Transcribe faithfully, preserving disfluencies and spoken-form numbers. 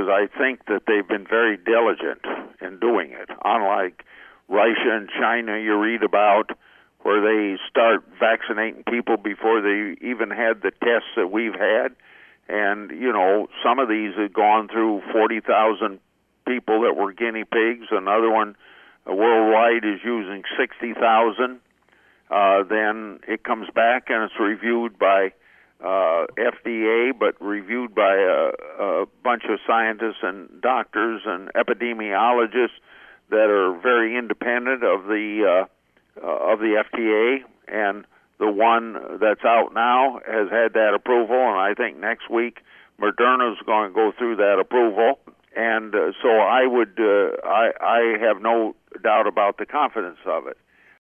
because I think that they've been very diligent in doing it, unlike Russia and China you read about, where they start vaccinating people before they even had the tests that we've had. And, you know, some of these have gone through forty thousand people that were guinea pigs. Another one uh, worldwide is using sixty thousand. Uh, then it comes back and it's reviewed by uh, F D A, but reviewed by a, a bunch of scientists and doctors and epidemiologists that are very independent of the uh, uh, of the F D A. And the one that's out now has had that approval, and I think next week Moderna's going to go through that approval. And uh, so I would, uh, I, I have no doubt about the confidence of it.